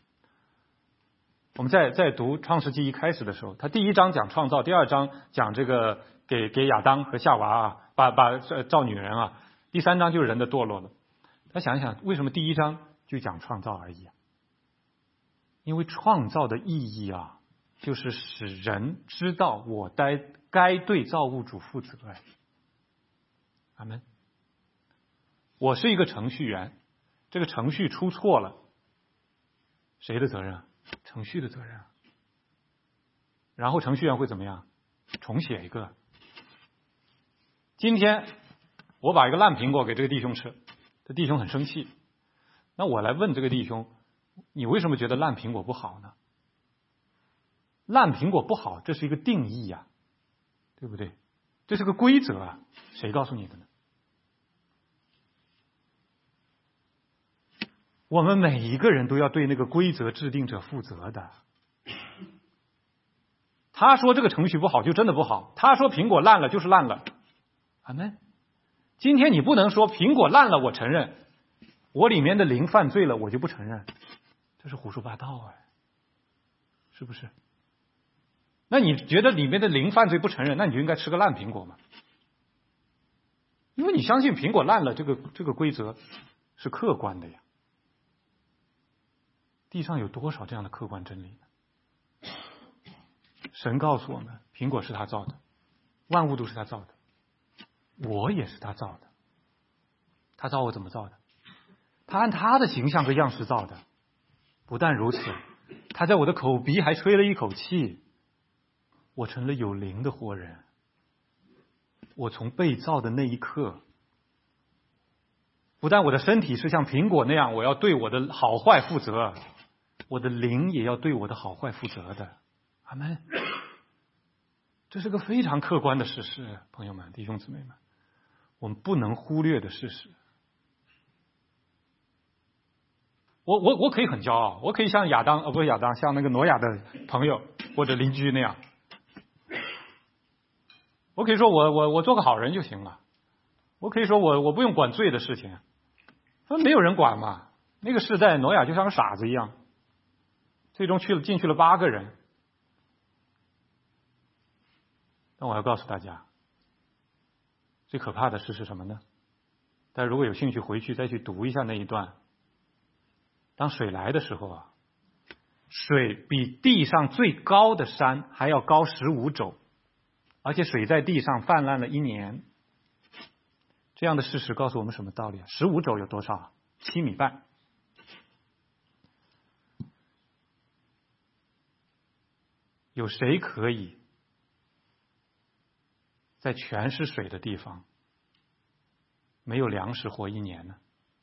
我们在在读创世纪一开始的时候，他第一章讲创造，第二章讲这个给给亚当和夏娃啊，把把造女人啊，第三章就是人的堕落了。他想一想，为什么第一章就讲创造而已啊？因为创造的意义啊，就是使人知道我该该对造物主负责。阿们。我是一个程序员，这个程序出错了，谁的责任？程序的责任。然后程序员会怎么样？重写一个。今天我把一个烂苹果给这个弟兄吃，这弟兄很生气，那我来问这个弟兄，你为什么觉得烂苹果不好呢？烂苹果不好，这是一个定义呀、啊，对不对？这是个规则啊，谁告诉你的呢？我们每一个人都要对那个规则制定者负责的。他说这个程序不好就真的不好，他说苹果烂了就是烂了。阿们。今天你不能说苹果烂了我承认，我里面的灵犯罪了我就不承认，这是胡说八道哎，是不是？那你觉得里面的灵犯罪不承认，那你就应该吃个烂苹果嘛，因为你相信苹果烂了这个这个规则是客观的呀。地上有多少这样的客观真理呢？神告诉我们，苹果是他造的，万物都是他造的，我也是他造的。他造我怎么造的？他按他的形象和样式造的。不但如此，他在我的口鼻还吹了一口气，我成了有灵的活人。我从被造的那一刻，不但我的身体是像苹果那样，我要对我的好坏负责，我的灵也要对我的好坏负责的。阿们。这是个非常客观的事实，朋友们、弟兄姊妹们，我们不能忽略的事实。我我我可以很骄傲，我可以像亚当，呃，不是亚当，像那个挪亚的朋友或者邻居那样，我可以说我我我做个好人就行了，我可以说我我不用管罪的事情，说没有人管嘛。那个时代挪亚就像个傻子一样，最终去了进去了八个人。 但我要告诉大家，最可怕的事是什么呢？大家如果有兴趣回去再去读一下那一段，当水来的时候啊，水比地上最高的山还要高十五肘，而且水在地上泛滥了一年。这样的事实告诉我们什么道理啊？十五肘有多少？七米半。有谁可以在全是水的地方没有粮食活一年呢？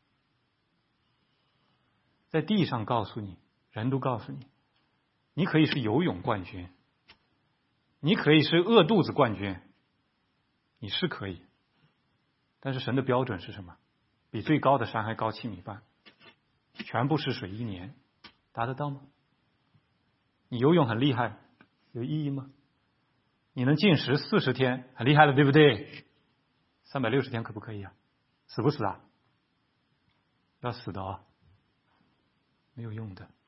在地上告诉你，人都告诉你，你可以是游泳冠军，你可以是饿肚子冠军，你是可以。但是神的标准是什么？比最高的山还高七米半，全部是水一年，达得到吗？你游泳很厉害，有意义吗？你能禁食四十天，很厉害了，对不对？三百六十天可不可以啊？死不死啊？要死的啊，没有用的。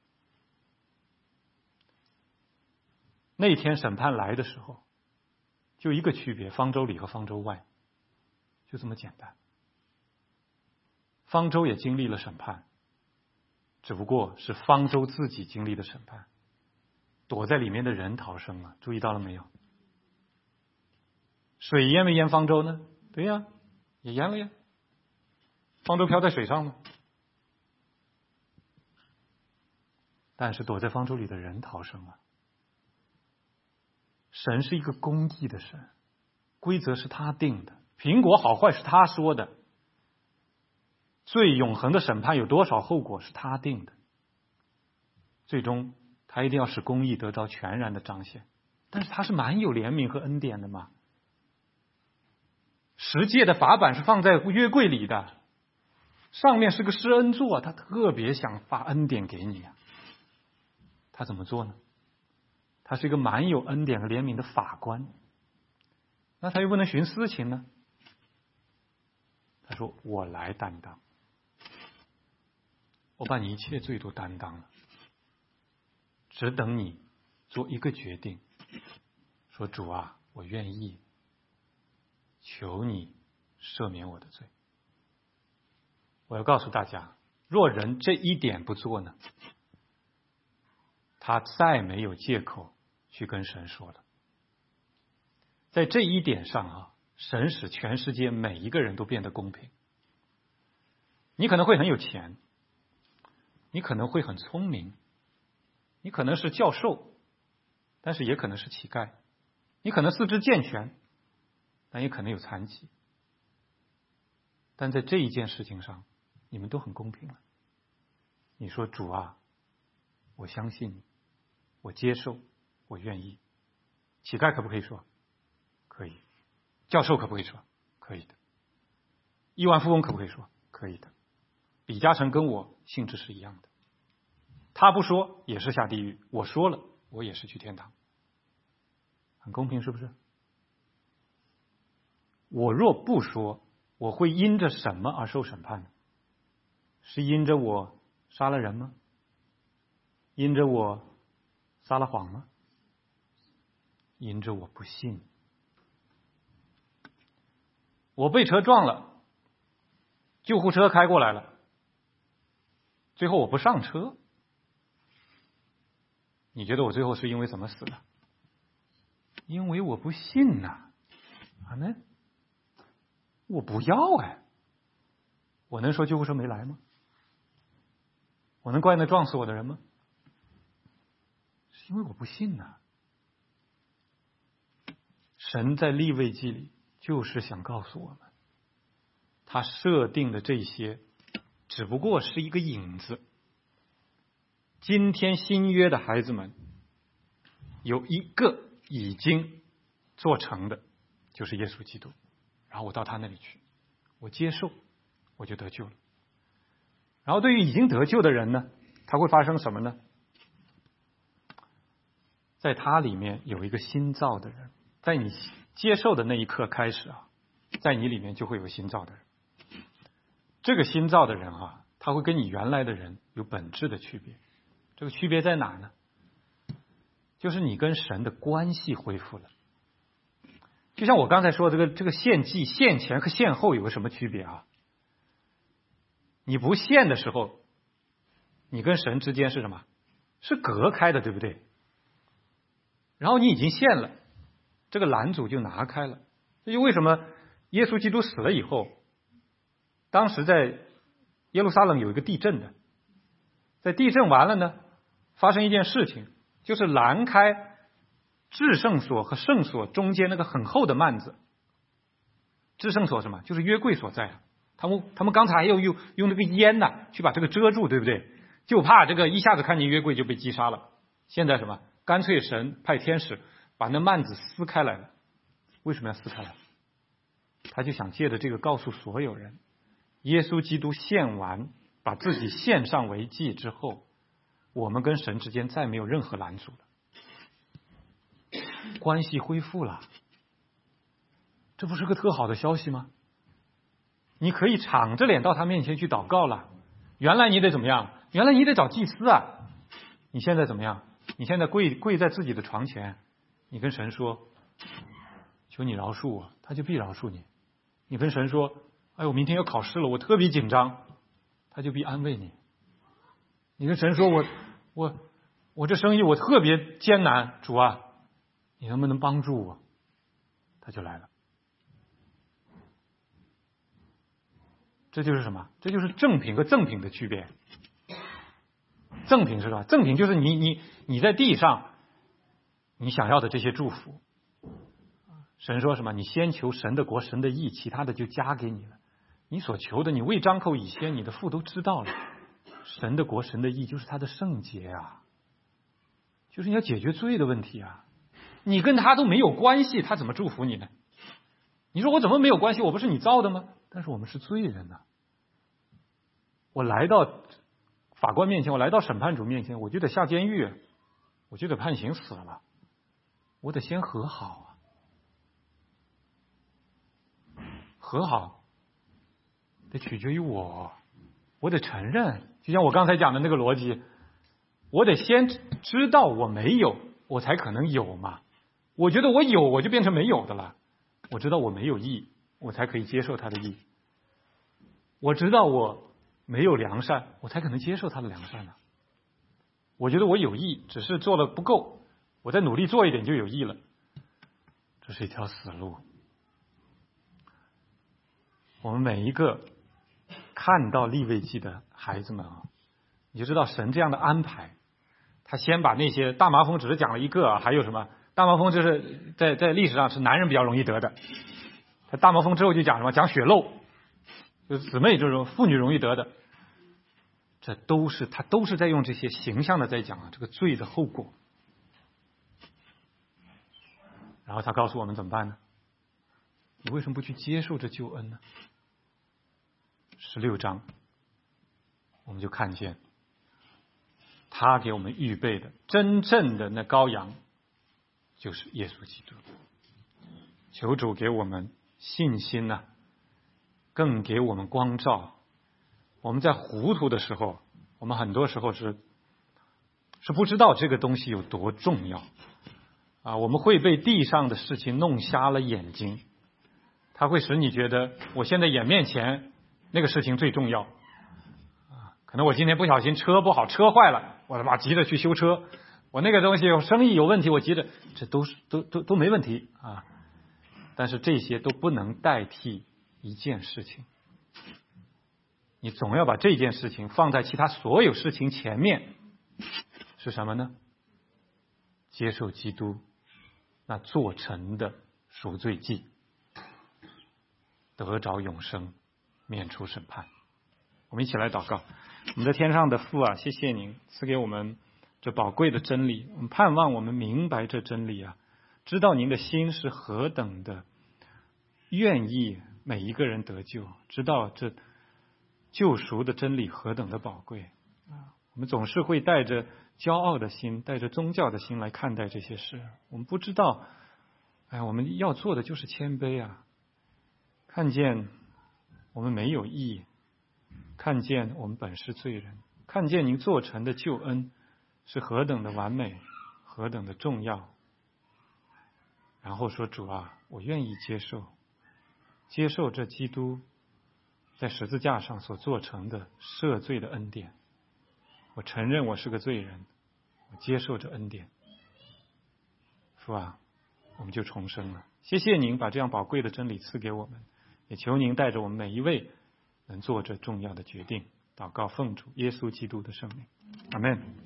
那一天审判来的时候，就一个区别，方舟里和方舟外，就这么简单。方舟也经历了审判，只不过是方舟自己经历的审判，躲在里面的人逃生了，注意到了没有？水淹没淹方舟呢？对呀，也淹了呀。方舟漂在水上吗？但是躲在方舟里的人逃生了。神是一个公义的神，规则是他定的，苹果好坏是他说的，最永恒的审判有多少后果是他定的，最终他一定要使公义得到全然的彰显。但是他是蛮有怜悯和恩典的嘛。十诫的法版是放在约柜里的，上面是个施恩座，他特别想发恩典给你啊。他怎么做呢？他是一个蛮有恩典和怜悯的法官，那他又不能徇私情呢？他说我来担当，我把你一切罪都担当了，只等你做一个决定，说主啊，我愿意，求你赦免我的罪。我要告诉大家，若人这一点不做呢，他再没有借口去跟神说了。在这一点上啊，神使全世界每一个人都变得公平。你可能会很有钱，你可能会很聪明，你可能是教授，但是也可能是乞丐，你可能四肢健全，但也可能有残疾。但在这一件事情上，你们都很公平了。你说主啊，我相信你，我接受，我愿意。乞丐可不可以说？可以。教授可不可以说？可以的。亿万富翁可不可以说？可以的。李嘉诚跟我性质是一样的，他不说也是下地狱，我说了我也是去天堂，很公平是不是？我若不说，我会因着什么而受审判呢？是因着我杀了人吗？因着我撒了谎吗？因着我不信。我被车撞了，救护车开过来了，最后我不上车，你觉得我最后是因为怎么死的？因为我不信呐。阿门。我不要哎，我能说救护车没来吗？我能怪那撞死我的人吗？是因为我不信呐。神在利未记里就是想告诉我们，他设定的这些只不过是一个影子。今天新约的孩子们有一个已经做成的，就是耶稣基督。然后我到他那里去，我接受，我就得救了。然后对于已经得救的人呢，他会发生什么呢？在他里面有一个新造的人，在你接受的那一刻开始啊，在你里面就会有新造的人。这个新造的人啊，他会跟你原来的人有本质的区别。这个区别在哪呢？就是你跟神的关系恢复了。 就像我刚才说这个这个献祭献前和献后有个什么区别啊？你不献的时候，你跟神之间是什么？是隔开的，对不对？然后你已经献了，这个拦阻就拿开了。这就为什么耶稣基督死了以后，当时在耶路撒冷有一个地震的，在地震完了呢，发生一件事情，就是拦开至圣所和圣所中间那个很厚的幔子。至圣所什么？就是约柜所在啊。他们他们刚才又用用那个烟呐、啊、去把这个遮住，对不对？就怕这个一下子看见约柜就被击杀了。现在什么？干脆神派天使把那幔子撕开来了。为什么要撕开来？他就想借着这个告诉所有人，耶稣基督献完，把自己献上为祭之后，我们跟神之间再没有任何拦阻了，关系恢复了。这不是个特好的消息吗？你可以敞着脸到他面前去祷告了。原来你得怎么样？原来你得找祭司啊。你现在怎么样？你现在跪跪在自己的床前，你跟神说，求你饶恕我，他就必饶恕你。你跟神说，哎，我明天要考试了，我特别紧张，他就必安慰你。你跟神说，我我我这生意我特别艰难，主啊，你能不能帮助我？他就来了。这就是什么？这就是正品和赠品的区别。赠品是吧？赠品就是你你你在地上你想要的这些祝福。神说什么？你先求神的国、神的义，其他的就加给你了。你所求的，你未张口以先，你的父都知道了。神的国、神的义就是他的圣洁啊，就是你要解决罪的问题啊。你跟他都没有关系，他怎么祝福你呢？你说我怎么没有关系？我不是你造的吗？但是我们是罪人呐、啊。我来到法官面前，我来到审判主面前，我就得下监狱，我就得判刑死了，我得先和好啊。和好得取决于我，我得承认，就像我刚才讲的那个逻辑，我得先知道我没有，我才可能有嘛。我觉得我有，我就变成没有的了。我知道我没有义，我才可以接受他的义。我知道我没有良善，我才可能接受他的良善呢、啊。我觉得我有义，只是做的不够，我再努力做一点就有义了。这是一条死路。我们每一个看到利未记的孩子们啊，你就知道神这样的安排。他先把那些大麻风只是讲了一个啊，还有什么？大麻风就是在在历史上是男人比较容易得的。他大麻风之后就讲什么？讲血漏，就是姊妹这种妇女容易得的。这都是他都是在用这些形象的在讲啊这个罪的后果。然后他告诉我们怎么办呢？你为什么不去接受这救恩呢？十六章我们就看见他给我们预备的真正的那羔羊就是耶稣基督。求主给我们信心呢、啊，更给我们光照。我们在糊涂的时候，我们很多时候是是不知道这个东西有多重要啊！我们会被地上的事情弄瞎了眼睛，它会使你觉得我现在眼面前那个事情最重要啊！可能我今天不小心车不好，车坏了，我他妈急着去修车。我那个东西生意有问题，我急着，这都是都都都没问题啊！但是这些都不能代替一件事情。你总要把这件事情放在其他所有事情前面，是什么呢？接受基督那做成的赎罪祭，得着永生，免除审判。我们一起来祷告。我们在天上的父啊，谢谢您赐给我们这宝贵的真理，我们盼望我们明白这真理啊，知道您的心是何等的愿意每一个人得救，知道这救赎的真理何等的宝贵啊！我们总是会带着骄傲的心，带着宗教的心来看待这些事。我们不知道，哎，我们要做的就是谦卑啊！看见我们没有义，看见我们本是罪人，看见您做成的救恩是何等的完美，何等的重要。然后说主啊， 我愿意接受，接受这基督在十字架上所做成的赦罪的恩典。我承认我是个罪人，我接受这恩典。父啊，我们就重生了。谢谢您把这样宝贵的真理赐给我们，也求您带着我们每一位能做这重要的决定。祷告奉主耶稣基督的圣名，阿们。